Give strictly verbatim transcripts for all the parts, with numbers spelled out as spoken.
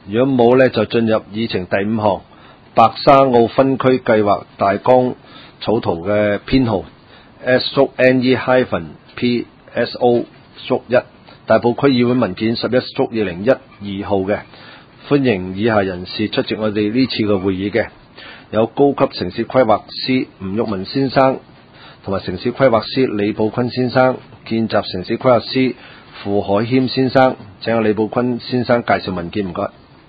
如果冇呢，就進入議程第五項白沙澳分區計劃大綱草圖嘅編號 S N E P S O 一大埔區議會文件十一二零一二號嘅，歡迎以下人士出席我哋呢次嘅會議嘅，有高級城市規劃師吳玉文先生同埋城市規劃師李寶坤先生，見習城市規劃師傅海謙先生。請阿李寶坤先生介紹文件，唔該。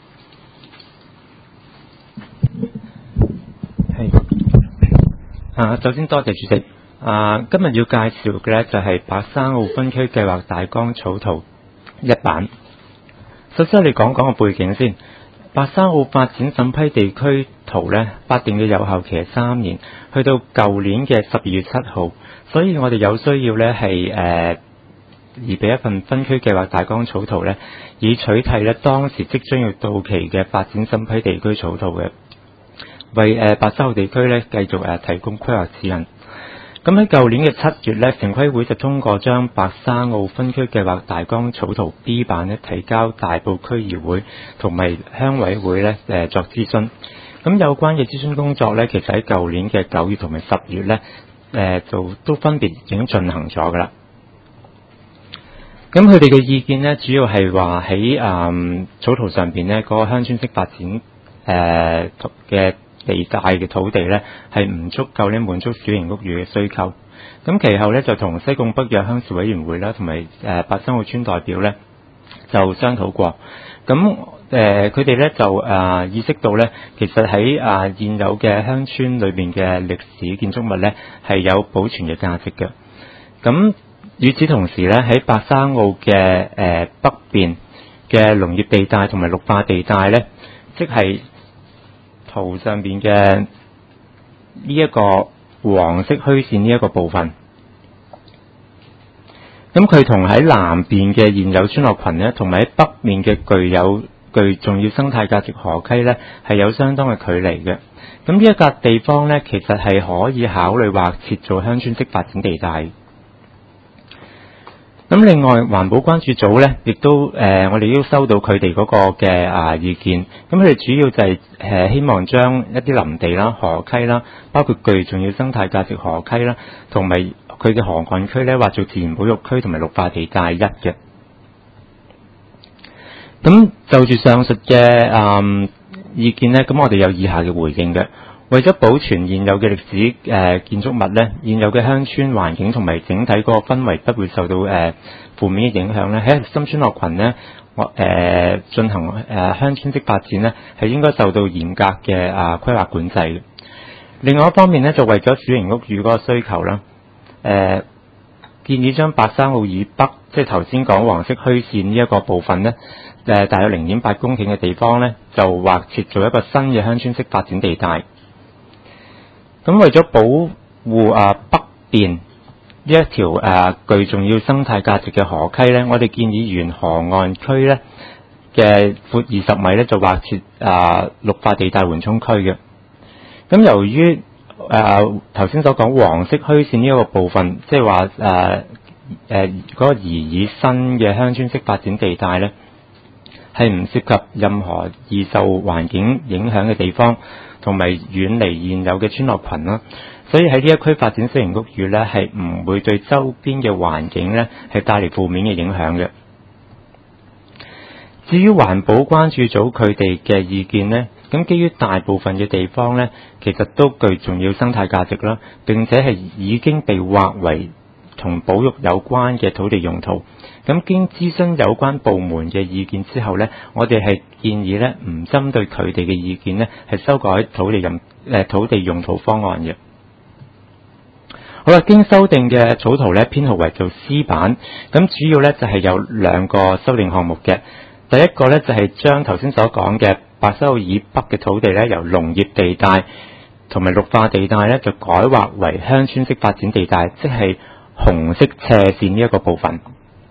係啊，首先多謝主席。啊，今日要介紹嘅咧就係白沙澳分區計劃大綱草圖一版。首先我哋講講個背景先。白沙澳發展審批地區圖咧，法定嘅有效期係三年，去到舊年嘅十二月七號，所以我哋有需要咧係誒而俾一份分區計劃大綱草圖咧，以取替咧當時即將要到期嘅發展審批地區草圖嘅，為誒、呃、白沙澳地區咧繼續誒、呃、提供規劃指引。咁喺舊年嘅七月咧，城規會就通過將白沙澳分區計劃大綱草圖 B 版咧提交大埔區議會同埋鄉委會咧誒、呃、作諮詢。咁有關嘅諮詢工作咧，其實喺舊年嘅九月同埋十月咧誒、呃、就都分別已經進行咗噶啦。咁佢哋嘅意見咧，主要係話喺誒草圖上邊咧嗰個鄉村式發展誒嘅。呃地帶嘅土地咧係唔足夠咧滿足小型屋宇嘅需求。咁其後咧就同西貢北約鄉事委員會啦，同埋誒白沙澳村代表咧就商討過。咁誒佢哋咧就誒、呃、意識到咧，其實喺啊、呃、現有嘅鄉村裏邊嘅歷史建築物咧係有保存嘅價值嘅。咁與此同時咧，喺白沙澳嘅誒、呃、北邊嘅農業地帶同埋綠化地帶咧，即係圖上邊嘅呢一個黃色虛線呢一個部分，咁佢同喺南邊嘅現有村落群呢，同埋喺北面嘅具有具重要生態價值河溪呢，係有相當嘅距離嘅。咁呢一笪地方呢，其實係可以考慮劃設做鄉村式發展地帶。咁另外環保關注組咧，亦都誒、呃，我哋都收到佢哋嗰個嘅啊意見。咁佢哋主要就係、是、誒、呃、希望將一啲林地啦、河溪啦，包括具重要生態價值河溪啦，同埋佢嘅河岸區咧，劃做自然保育區同埋綠化地帶一嘅。咁就住上述嘅啊、呃、意見咧，咁我哋有以下嘅回應嘅。為咗保存現有嘅歷史誒、呃、建築物咧，現有嘅鄉村環境同埋整體嗰個氛圍不會受到誒、呃、負面嘅影響咧，喺核心村落群咧，我誒進行誒、呃、鄉村式發展咧，係應該受到嚴格嘅啊規劃管制嘅。另外一方面咧，就為咗小型屋宇嗰個需求啦，誒、呃、建議將白沙澳以北，即係頭先講黃色虛線呢一個部分咧，誒、呃、大約零點八公頃嘅地方咧，就劃設做一個新嘅鄉村式發展地帶。咁為咗保護啊北邊呢一條誒、啊、具重要生態價值嘅河溪咧，我哋建議沿河岸區咧嘅闊二十米咧就劃設啊綠化地帶緩衝區嘅。咁由於誒頭先所講黃色虛線呢一個部分，即係話誒誒嗰個擬議新嘅鄉村式發展地帶咧，係唔涉及任何易受環境影響嘅地方，同埋遠離現有嘅村落群啦，所以喺呢一區發展小型屋宇咧，係唔會對周邊嘅環境咧係帶嚟負面嘅影響嘅。至於環保關注組佢哋嘅意見呢，咁基於大部分嘅地方咧，其實都具重要生態價值啦，並且係已經被劃為同保育有關嘅土地用途。咁經諮詢有關部門嘅意見之後咧，我哋係建議咧唔針對佢哋嘅意見咧，係修改土地用誒土地用途方案嘅。好啦，經修訂嘅草圖咧編號為做 C 版，咁主要咧就係有兩個修訂項目嘅。第一個咧就係將頭先所講嘅白沙澳以北嘅土地咧，由農業地帶同埋綠化地帶咧，就改劃為鄉村式發展地帶，即係紅色斜線呢一個部分。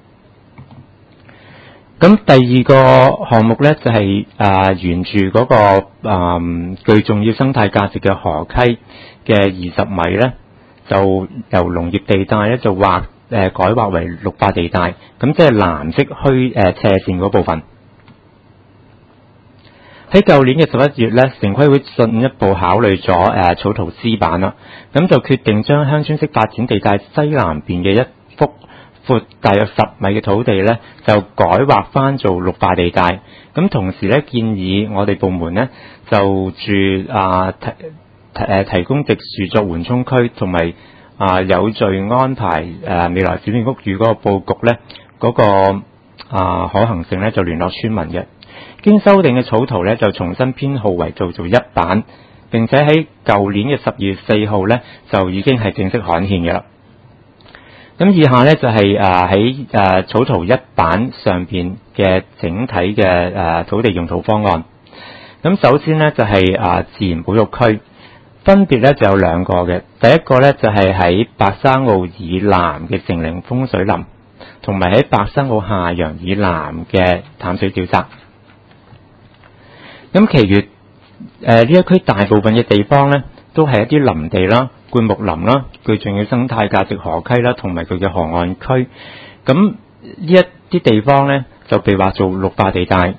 咁第二個項目咧就係、是、啊、呃、沿住嗰、那個啊、呃、具重要生態價值嘅河溪嘅二十米咧，就由農業地帶咧就劃誒、呃、改劃為綠化地帶，咁即係藍色虛誒、呃、斜線嗰部分。 喺舊年嘅十一月咧，城規會進一步考慮咗誒草圖 C 版啦，咁就決定將鄉村式發展地帶西南邊嘅一幅闊大約十米嘅土地咧，就改劃翻做綠化地帶。咁同時咧，建議我哋部門咧就住啊提誒提供植樹作緩衝區，同埋啊有序安排誒未來小型屋宇嗰個佈局咧，嗰、那個啊可行性咧就聯絡村民嘅。經修訂嘅草圖咧就重新編號為做做一版，並且喺舊年嘅十二月四號咧就已經係正式刊憲嘅啦。咁以下咧就係誒喺誒草圖一版上邊嘅整體嘅誒、呃、土地用途方案。咁首先咧就係、是、啊、呃、自然保育區，分別咧就有兩個嘅。第一個咧就係、是、喺白沙澳以南嘅成嶺風水林，同埋喺白沙澳下洋以南嘅淡水沼澤。咁其餘誒呢一區大部分嘅地方咧，都係一啲林地啦、灌木林啦、具重要生態價值河溪啦，同埋佢嘅河岸區。咁呢一啲地方咧，就被劃做綠化地帶。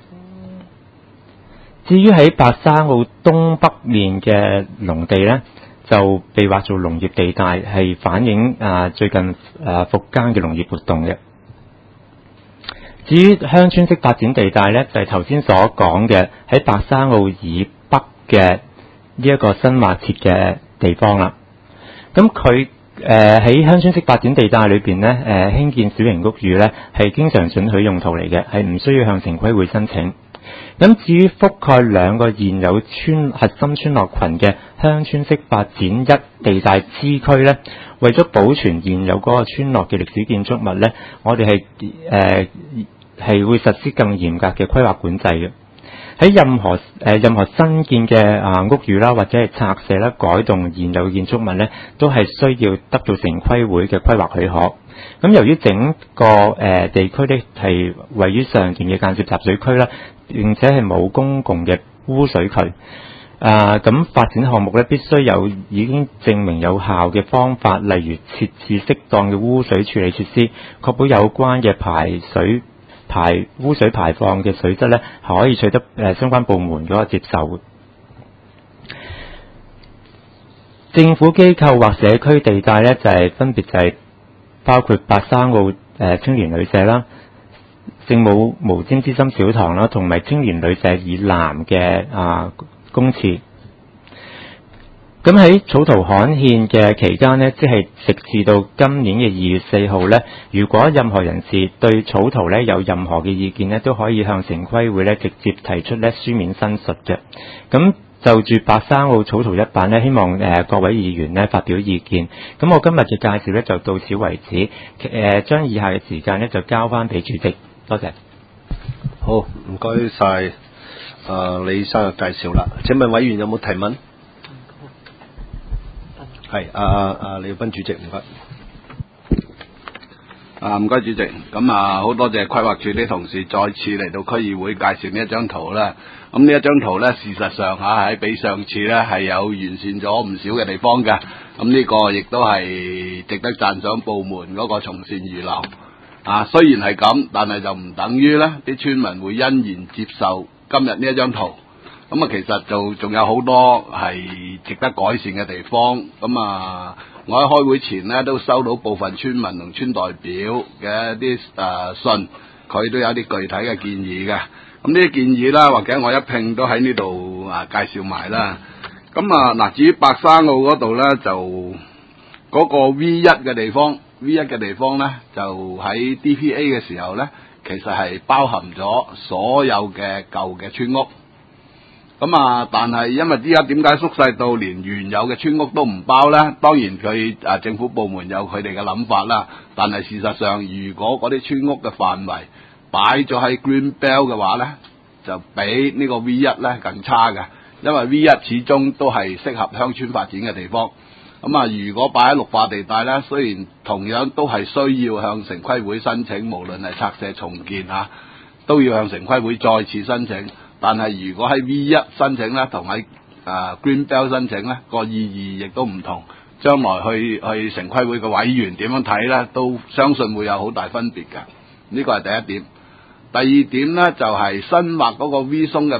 至於喺白沙澳東北面嘅農地咧，就被劃做農業地帶，係反映啊最近啊復耕嘅農業活動嘅。至於鄉村式發展地帶咧，就係頭先所講嘅喺白沙澳以北嘅呢一個新劃設嘅地方啦。咁佢誒喺鄉村式發展地帶裏邊咧，誒、呃、興建小型屋宇咧係經常准許用途嚟嘅，係唔需要向城規會申請。咁至於覆蓋兩個現有村核心村落群嘅鄉村式發展一地帶支區咧，為咗保存現有嗰個村落嘅歷史建築物咧，我哋係誒係會實施更嚴格嘅規劃管制嘅。喺任何誒、呃、任何新建嘅啊屋宇啦，或者係拆卸啦、改動現有建築物咧，都係需要得到城規會嘅規劃許可。咁由於整個誒、呃、地區咧係位於上田嘅間接集水區啦，並且係冇公共嘅污水渠，啊咁發展項目咧必須有已經證明有效嘅方法，例如設置適當嘅污水處理設施，確保有關嘅排水排污水排放嘅水質咧，係可以取得誒、呃、相關部門嗰個接受。政府機構或社區地帶咧，就係、是、分別就係包括白沙澳誒、呃、青年旅社啦、聖母無尖之心小堂啦，同埋青年旅社以南嘅啊公廁。咁喺草圖刊憲嘅期間呢，即係直至到今年嘅二月四號呢，如果任何人士對草圖呢有任何嘅意見呢，都可以向城規會呢直接提出呢書面申述嘅。咁就住白沙澳草圖一版呢，希望誒、呃、各位議員呢發表意見。咁我今日嘅介紹呢就到此為止。誒、呃，將以下嘅時間呢就交翻俾主席，多謝。 好，唔該晒啊李生嘅介紹啦。請問委員有冇提問？係啊啊啊李耀斌主席，唔該。 啊，唔該主席。咁啊，好多謝規劃處啲同事再次嚟到區議會介紹呢一張圖啦。咁呢一張圖咧，事實上嚇喺比上次咧係有完善咗唔少嘅地方嘅。咁呢個亦都係值得讚賞部門嗰個從善如流。啊，雖然係咁，但係就唔等於咧啲村民會欣然接受今日呢一張圖。咁啊，其實就仲有好多係值得改善嘅地方。咁啊，我喺開會前呢都收到部分村民同村代表嘅一啲誒、呃、信，佢都有啲具體嘅建議嘅。咁呢啲建議啦，或者我一併都喺呢度啊介紹埋啦。咁啊嗱，至於白沙澳嗰度咧，就嗰個 V 一嘅地方 ，V 一嘅地方咧，就喺 D P A 嘅時候咧，其實係包含咗所有嘅舊嘅村屋。咁啊，但係因為依家點解縮細到連原有嘅村屋都唔包呢？當然佢啊政府部門有佢哋嘅諗法啦。但係事實上，如果嗰啲村屋嘅範圍擺咗喺 Green Belt 嘅話呢，就比呢個 V 一呢更差嘅。因為 V 一始終都係適合鄉村發展嘅地方。咁啊，如果擺喺綠化地帶呢，雖然同樣都係需要向城規會申請，無論係拆卸重建嚇，都要向城規會再次申請。但係如果喺 V 一申請咧，同喺啊 Green Belt 申請咧，個意義亦都唔同。將來去去城規會嘅委員點樣睇咧，都相信會有好大分別嘅。呢個係第一點。第二點咧，就係、是、新劃嗰個 V 松嘅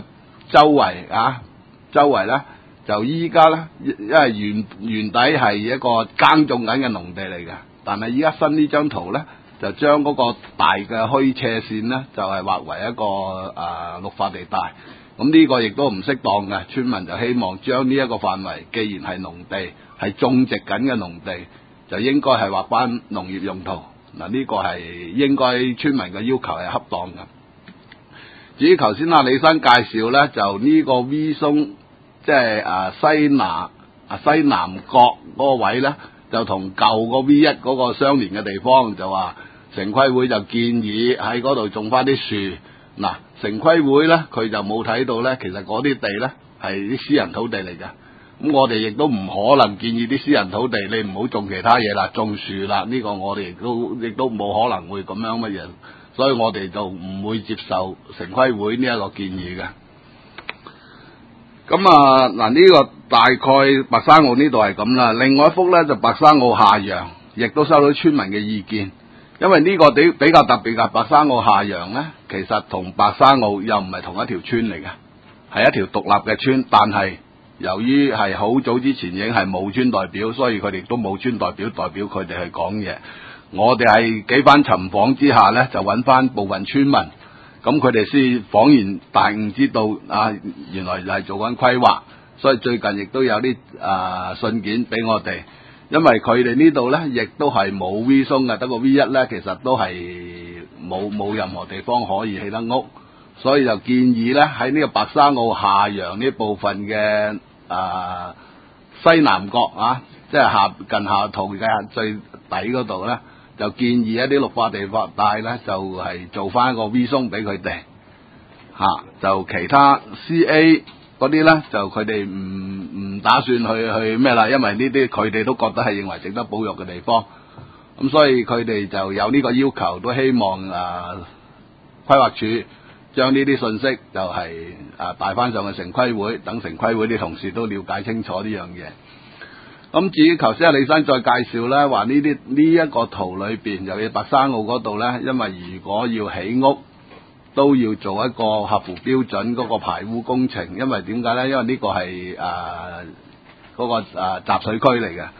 周圍啊，周圍咧就依家咧，因為原原底係一個耕種緊嘅農地嚟嘅，但係依家新呢張圖咧，就將嗰個大嘅虛斜線咧，就係、是、劃為一個誒、呃、綠化地帶。咁呢個亦都唔適當嘅，村民就希望將呢一個範圍，既然係農地，係種植緊嘅農地，就應該係劃返農業用途。嗱，呢個係應該村民嘅要求係恰當嘅。至於頭先阿李生介紹咧，就呢個 V 松，即係啊西南啊西南角嗰個位咧，就同舊個 V 一嗰個相連嘅地方，就話城規會就建議喺嗰度種返啲樹。嗱，城規會咧佢就冇睇到咧，其實嗰啲地咧係啲私人土地嚟嘅。咁我哋亦都唔可能建議啲私人土地你唔好種其他嘢啦，種樹啦。呢、這個我哋亦都亦都冇可能會咁樣乜嘢，所以我哋就唔會接受城規會呢一個建議嘅。咁啊嗱，呢、這個大概白沙澳呢度係咁啦。另外一幅咧就白沙澳下洋，亦都收到村民嘅意見。因為呢個比比較特別嘅白沙澳下洋咧，其實同白沙澳又唔係同一條村嚟嘅，係一條獨立嘅村。但係由於係好早之前已經係冇村代表，所以佢哋都冇村代表代表佢哋去講嘢。我哋係幾番尋訪之下咧，就揾翻部分村民，咁佢哋先恍然大悟，知道啊，原來係做緊規劃。所以最近亦都有啲啊信件俾我哋。因為佢哋呢度咧，亦都係冇 V 松嘅，得個 V 一咧，其實都係冇冇任何地方可以起得屋，所以就建議咧喺呢個白沙澳下洋呢部分嘅啊西南角啊，即係下近下圖嘅最底嗰度咧，就建議一啲綠化地帶咧，就係、是、做翻一個 V 松俾佢哋嚇，就其他 C A。嗰啲咧就佢哋唔唔打算去去咩啦，因為呢啲佢哋都覺得係認為值得保育嘅地方，咁所以佢哋就有呢個要求，都希望啊規劃署將呢啲信息就係、是、啊帶翻上去城規會，等城規會啲同事都了解清楚呢樣嘢。咁至於頭先阿李生再介紹咧，話呢啲呢一個圖裏邊，尤其白沙澳嗰度咧，因為如果要起屋，都要做一個合乎標準嗰個排污工程，因為點解咧？因為呢個係誒嗰個誒、呃、集水區嚟嘅。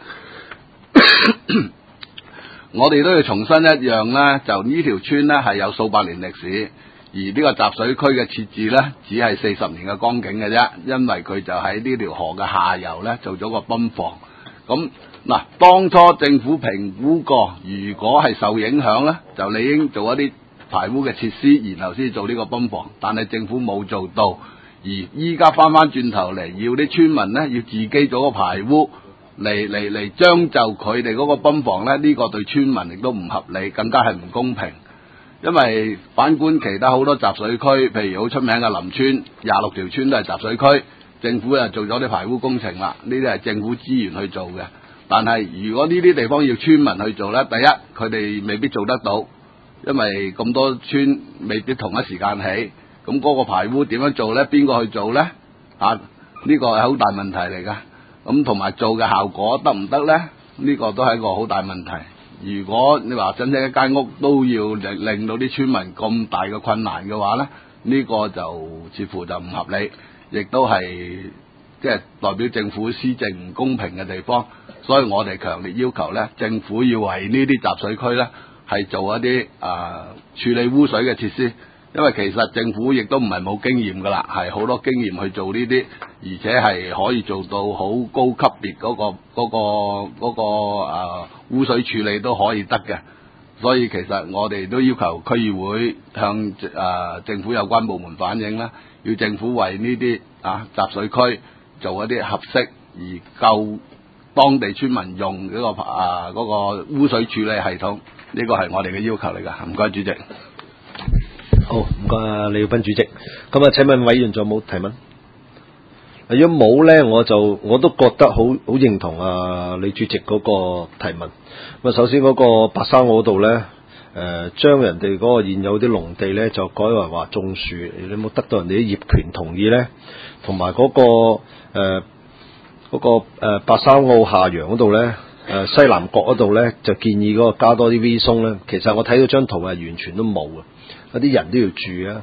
我哋都要重申一樣咧，就呢條村咧係有數百年歷史，而呢個集水區嘅設置咧，只係四十年嘅光景嘅啫，因為佢就喺呢條河嘅下游咧做咗個泵房。咁嗱，當初政府評估過，如果係受影響咧，就理應做一啲排污嘅設施，然後先做呢個泵房，但係政府冇做到，而依家翻翻轉頭嚟，要啲村民咧要自己做個排污，嚟嚟嚟將就佢哋嗰個泵房咧，呢、呢個對村民亦都唔合理，更加係唔公平。因為反觀其他好多集水區，譬如好出名嘅林村，廿六條村都係集水區，政府又做咗啲排污工程啦，呢啲係政府資源去做嘅。但係如果呢啲地方要村民去做咧，第一佢哋未必做得到。因為咁多村未必同一時間起，咁嗰個排污點樣做呢？邊個去做呢？啊，呢個係好大問題嚟噶。咁同埋做嘅效果得唔得呢？呢個都係一個好大問題。如果你話整整一間屋都要令令到啲村民咁大嘅困難嘅話呢，呢個就似乎就唔合理，亦都係即係代表政府施政唔公平嘅地方。所以我哋強烈要求呢，政府要為呢啲集水區呢，係做一啲啊、呃、處理污水嘅設施，因為其實政府亦都唔係冇經驗噶啦，係好多經驗去做呢啲，而且係可以做到好高級別嗰、嗰個嗰、嗰個嗰、嗰個啊、呃、污水處理都可以得嘅。所以其實我哋都要求區議會向啊、呃、政府有關部門反映啦，要政府為呢啲啊集水區做一啲合適而夠當地村民用呢、嗰個啊嗰、嗰個污水處理系統。呢個係我哋嘅要求嚟噶，唔該主席。 好，唔該李耀斌主席。咁啊，請問委員仲有冇提問？如果冇咧，我就我都覺得好好認同啊李主席嗰個提問。咁啊，首先嗰個白沙澳度咧，誒、呃、將人哋嗰個現有啲農地咧，就改為話種樹，你有冇得到人哋啲業權同意咧？同埋嗰個誒嗰、呃嗰個、呃、白沙澳下洋嗰度咧？誒、呃、西南角嗰度咧，就建議嗰個加多啲 V 松咧。其實我睇到張圖係完全都冇嘅，有啲人都要住啊。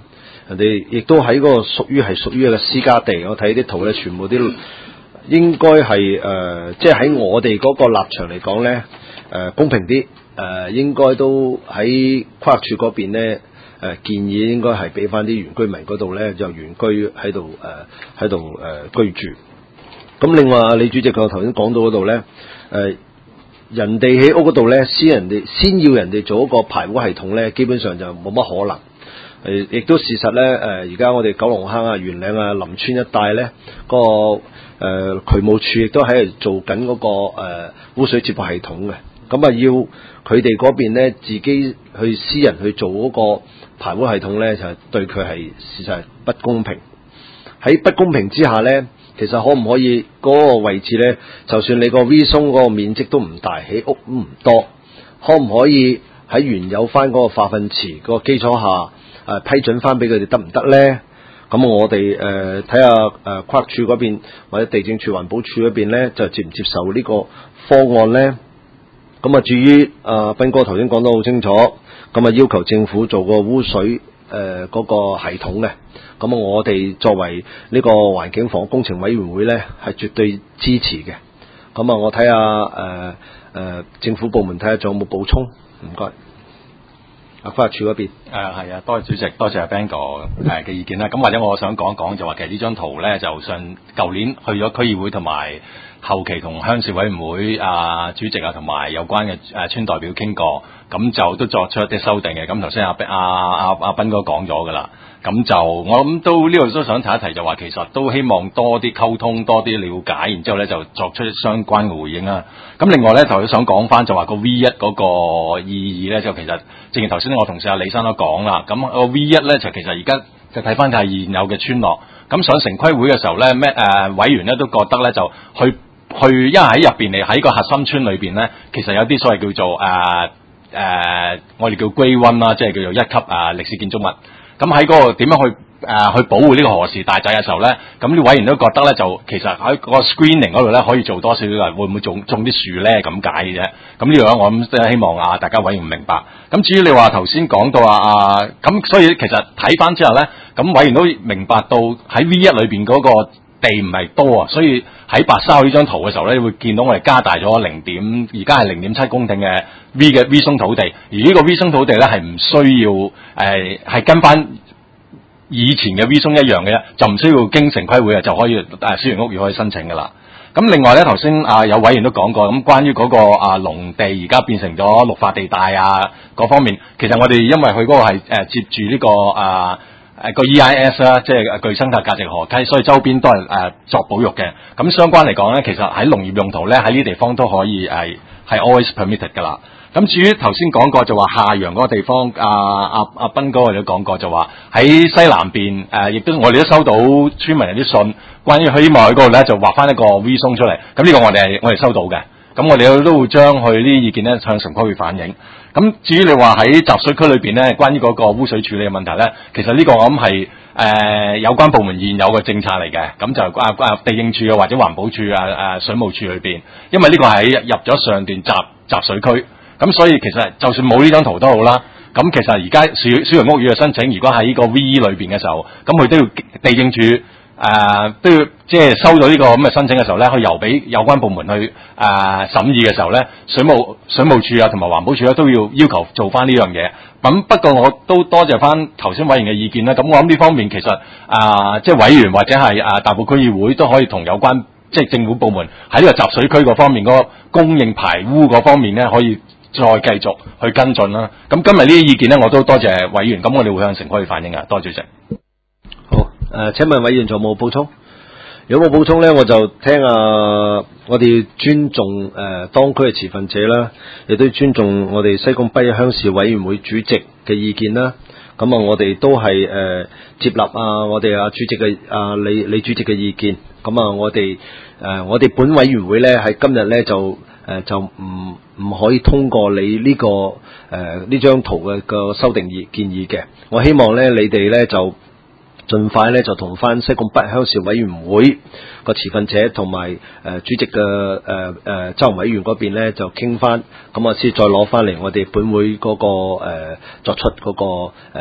人哋亦都喺嗰個屬於係屬於一個私家地。我睇啲圖咧，全部啲應該係誒，即係喺我哋嗰個立場嚟講咧，誒、呃、公平啲，誒、呃、應該都喺規劃署嗰邊咧，誒、呃、建議應該係俾翻啲原居民嗰度咧，就原居喺度誒喺度誒居住。咁另外李主席佢頭先講到嗰度咧，誒、呃。人哋喺屋嗰度咧，先人哋先要人哋做一個排污系統咧，基本上就冇乜可能。誒、呃，亦都事實咧，誒、呃，而家我哋九龍坑啊、元嶺啊、林村一帶咧，嗰、那個誒、呃、渠務處亦都喺度做緊嗰、那個誒、呃、污水接駁系統嘅。咁啊，要佢哋嗰邊咧自己去私人去做嗰個排污系統咧，就係、是、對佢係事實係不公平。喺不公平之下咧。其實可唔可以嗰個位置咧？就算你個 V 松嗰個面積都唔大，起屋唔多，可唔可以喺原有翻嗰個化糞池個基礎下，誒、呃、批准翻俾佢哋得唔得咧？咁我哋誒睇下誒規劃署嗰邊或者地政處環保署嗰邊咧，就接唔接受呢個方案咧？咁啊，至於阿斌哥頭先講得好清楚，咁啊要求政府做個污水。誒嗰、呃那個系統嘅，咁我哋作為呢個環境房屋工程委員會咧，係絕對支持嘅。咁啊，我睇下誒誒政府部門睇下仲有冇補充，唔該。啊，規劃署嗰邊。誒係啊，多謝主席，多謝阿 Ben 哥誒嘅意見啦。咁或者我想講一講，就話其實呢張圖咧，就上舊年去咗區議會同埋後期同鄉事委員會啊主席啊同埋有關嘅誒村代表傾過，咁就都作出一啲修訂嘅。咁頭先阿阿阿阿斌哥講咗噶啦，咁就我諗都呢度都想提一提，就話其實都希望多啲溝通，多啲了解，然之後咧就作出相關嘅回應啦。咁另外咧，頭先想講翻就話個 V 一嗰個意義咧，就其實正如頭先我同事阿李生都講啦，咁個 V 一咧就其實而家就睇翻係現有嘅村落，咁上城規會嘅時候咧，咩誒、呃、委員咧都覺得咧就去去，因為喺入邊嚟喺個核心村裏邊咧，其實有啲所謂叫做誒誒、呃呃，我哋叫 Grade One 啦，即係叫做一級啊歷史建築物。咁喺嗰個點樣去誒、呃、去保護呢個何氏大宅嘅時候咧，咁啲委員都覺得咧就其實喺個 screening 嗰度咧可以做多少少，會唔會種種啲樹咧咁解嘅啫。咁呢樣我諗即係希望啊大家委員明白。咁至於你話頭先講到啊，咁所以其實睇翻之後咧，咁委員都明白到喺 V 一裏邊嗰個地唔係多啊，所以喺白沙呢張圖嘅時候咧，你會見到我哋加大咗零點，而家係零點七公頃嘅 V 嘅 V 松土地，而呢個 V 松土地咧係唔需要誒係、呃、跟翻以前嘅 V 松一樣嘅啫，就唔需要經城規會啊就可以誒私人屋宇可以申請噶啦。咁另外咧，頭先啊有委員都講過，咁關於嗰個啊農地而家變成咗綠化地帶啊嗰方面，其實我哋因為佢嗰個係誒接住呢、這個啊。誒個 E I S 啦，即係具生態價值河溪，所以周邊都係誒、呃、作保育嘅。咁相關嚟講咧，其實喺農業用途咧，喺呢啲地方都可以係係 always permitted 㗎啦。咁至於頭先講過就話下陽嗰個地方，阿阿阿斌哥我哋都講過就話喺西南邊誒，亦、呃、都我哋都收到村民有啲信，關於希望喺嗰度咧就畫翻一個 V 松出嚟。咁呢個我哋係我哋收到嘅。咁我哋都會將佢呢啲意見咧向城規會反映。咁至於你話喺集水區裏邊咧，關於嗰個污水處理嘅問題咧，其實呢個我諗係誒有關部門現有嘅政策嚟嘅。咁就啊啊地政處啊或者環保處啊誒水務處裏邊，因為呢個係入咗上段集集水區，咁所以其實就算冇呢張圖都好啦。咁其實而家小小型屋宇嘅申請，如果喺呢個 V 裏邊嘅時候，咁佢都要地政處誒、呃、都要即係收到呢個咁嘅申請嘅時候咧，去郵俾有關部門去誒、呃、審議嘅時候咧，水務水務處啊同埋環保處咧都要要求做翻呢樣嘢。咁不過我都多謝翻頭先委員嘅意見啦。咁我諗呢方面其實啊、呃，即係委員或者係啊大埔區議會都可以同有關即係政府部門喺呢個集水區嗰方面嗰個供應排污嗰方面咧，可以再繼續去跟進啦。咁今日呢啲意見咧，我都多謝委員。咁我哋會向城規會反映嘅。多謝主席。 好，誒、呃，請問委員仲有冇補充？如果冇補充咧，我就聽啊，我哋尊重誒、呃、當區嘅持份者啦，亦都尊重我哋西貢北鄉事委員會主席嘅意見啦。咁啊，我哋都係誒、呃、接納啊，我哋啊主席嘅啊李李主席嘅意見。咁啊，我哋誒、呃、我哋本委員會咧喺今日咧就誒、呃、就唔唔可以通過你呢、這個誒呢張圖嘅個修訂議建議嘅。我希望咧你哋咧就盡快咧就同翻西貢北鄉事委員會個持份者同埋誒主席嘅誒誒周委員嗰邊咧就傾翻，咁啊先再攞翻嚟我哋本會嗰、那個誒、呃、作出嗰、那個誒、呃、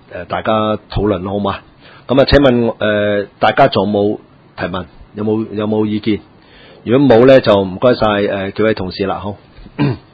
誒大家討論好嘛？咁啊，請問誒、呃、大家仲有冇提問？有冇有冇意見？如果冇咧，就唔該晒誒幾位同事啦，好。